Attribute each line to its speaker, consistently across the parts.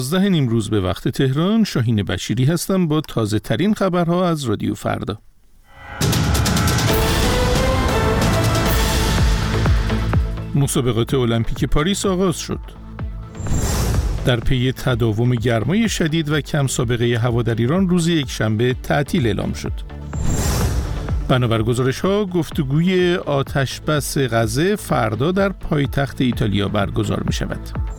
Speaker 1: 11 نیمروز به وقت تهران. شاهین بشیری هستم با تازه ترین خبرها از رادیو فردا. مسابقات المپیک پاریس آغاز شد. در پی تداوم گرمای شدید و کم سابقه هوا در ایران روز یکشنبه تعطیل اعلام شد. بنابر گزارش‌ها گفتگوی آتشبس غزه فردا در پایتخت ایتالیا برگزار می‌شود.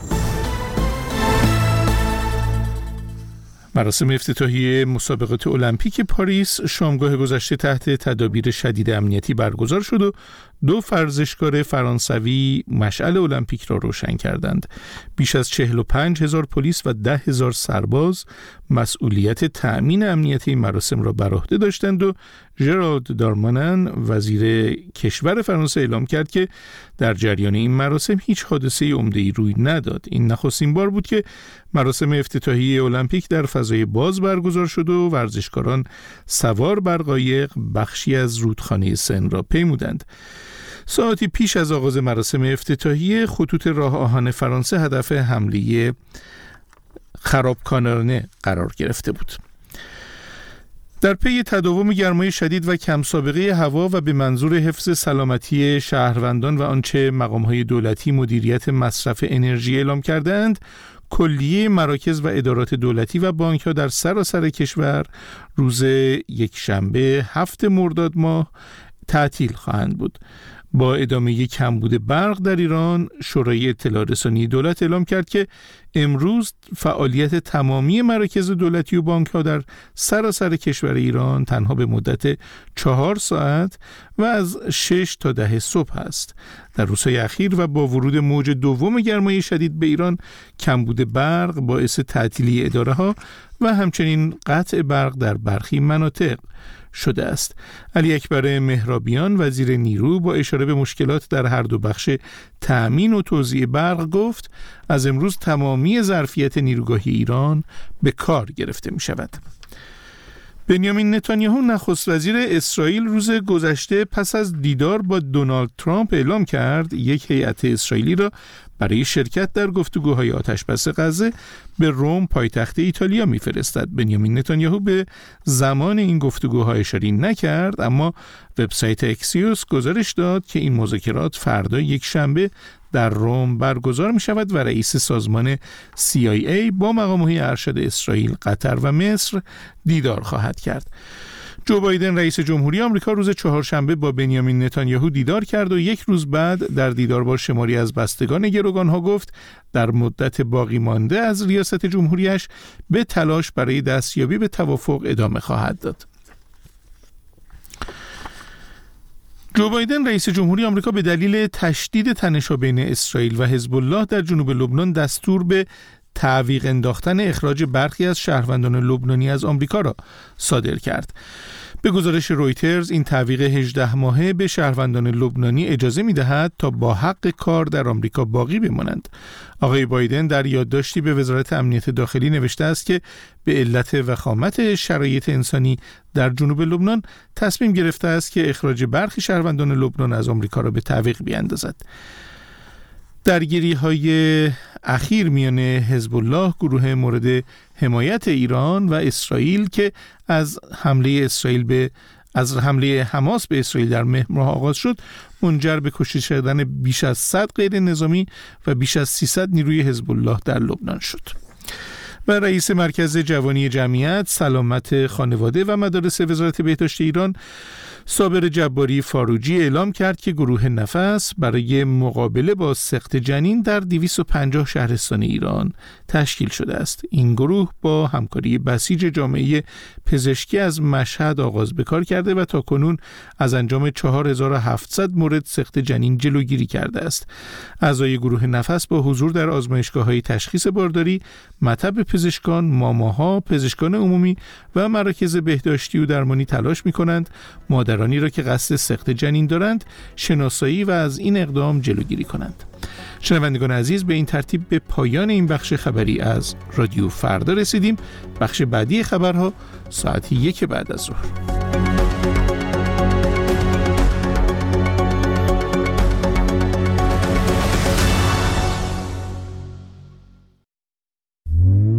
Speaker 1: مراسم افتتاحیه مسابقات المپیک پاریس شامگاه گذشته تحت تدابیر شدید امنیتی برگزار شد و 2 ورزشکار فرانسوی مشعل المپیک را روشن کردند. بیش از 45,000 پلیس و 10,000 سرباز مسئولیت تأمین امنیت این مراسم را بر عهده داشتند و ژرالد دارمانن وزیر کشور فرانسه اعلام کرد که در جریان این مراسم هیچ حادثه عمده‌ای روی نداد. این نخستین بار بود که مراسم افتتاحیه المپیک در فضای باز برگزار شد و ورزشکاران سوار بر قایق بخشی از رودخانه سن را پیمودند. ساعتی پیش از آغاز مراسم افتتاحیه خطوط راه آهن فرانسه هدف حمله خرابکارانه قرار گرفته بود. در پی تداوم گرمای شدید و کم سابقه هوا و به منظور حفظ سلامتی شهروندان و آنچه مقام‌های دولتی مدیریت مصرف انرژی اعلام کردند، کلیه مراکز و ادارات دولتی و بانک‌ها در سراسر کشور روز یکشنبه 7 مرداد ماه تعطیل خواهند بود. با ادامه کمبود برق در ایران، شورای اطلاع رسانی دولت اعلام کرد که امروز فعالیت تمامی مراکز دولتی و بانک‌ها در سراسر کشور ایران تنها به مدت 4 ساعت و از 6 تا 10 صبح است. در روزهای اخیر و با ورود موج دوم گرمای شدید به ایران، کمبود برق باعث تعطیلی اداره‌ها و همچنین قطع برق در برخی مناطق شده است. علی اکبر مهرابیان وزیر نیرو با اشاره به مشکلات در هر دو بخش تأمین و توزیع برق گفت از امروز تمامی ظرفیت نیروگاهی ایران به کار گرفته می شود. بنیامین نتانیاهو نخست وزیر اسرائیل روز گذشته پس از دیدار با دونالد ترامپ اعلام کرد یک هیئت اسرائیلی را برای شرکت در گفتگوهای آتشبس غزه به روم پایتخت ایتالیا می‌فرستد. بنیامین نتانیاهو به زمان این گفتگوها اشاره نکرد، اما وبسایت اکسیوس گزارش داد که این مذاکرات فردا یکشنبه در روم برگزار می شود و رئیس سازمان CIA با مقام‌های ارشد اسرائیل، قطر و مصر دیدار خواهد کرد. جو بایدن رئیس جمهوری آمریکا روز چهارشنبه با بنیامین نتانیاهو دیدار کرد و یک روز بعد در دیدار با شماری از بستگان گروگانها گفت در مدت باقی مانده از ریاست جمهوریش به تلاش برای دستیابی به توافق ادامه خواهد داد. جو بایدن رئیس جمهوری آمریکا به دلیل تشدید تنش‌ها بین اسرائیل و حزب الله در جنوب لبنان دستور به تعویق انداختن اخراج برخی از شهروندان لبنانی از آمریکا را صادر کرد. به گزارش رویترز این تعویق 18 ماهه به شهروندان لبنانی اجازه می‌دهد تا با حق کار در آمریکا باقی بمانند. آقای بایدن در یادداشتی به وزارت امنیت داخلی نوشته است که به علت وخامت شرایط انسانی در جنوب لبنان تصمیم گرفته است که اخراج برخی شهروندان لبنان از آمریکا را به تعویق بیاندازد. درگیری‌های اخیر میان حزب الله، گروه مورد حمایت ایران و اسرائیل که از حمله حماس به اسرائیل در مهر ماه آغاز شد، منجر به کشته شدن بیش از 100 غیر نظامی و بیش از 300 نیروی حزب الله در لبنان شد. و رئیس مرکز جوانی جمعیت، سلامت خانواده و مدارس وزارت بهداشت ایران، صابر جباری فاروجی اعلام کرد که گروه نفس برای مقابله با سقط جنین در 250 شهرستان ایران تشکیل شده است. این گروه با همکاری بسیج جامعه پزشکی از مشهد آغاز به کار کرده و تاکنون از انجام 4700 مورد سقط جنین جلوگیری کرده است. اعضای گروه نفس با حضور در آزمایشگاه‌های تشخیص بارداری، مطب پزشکان، ماماها، پزشکان عمومی و مراکز بهداشتی و درمانی تلاش می‌کنند مادرانی را که قصد سقط جنین دارند شناسایی و از این اقدام جلوگیری کنند. شنوندگان عزیز، به این ترتیب به پایان این بخش خبری از رادیو فردا رسیدیم. بخش بعدی خبرها ساعت 1 بعد از ظهر.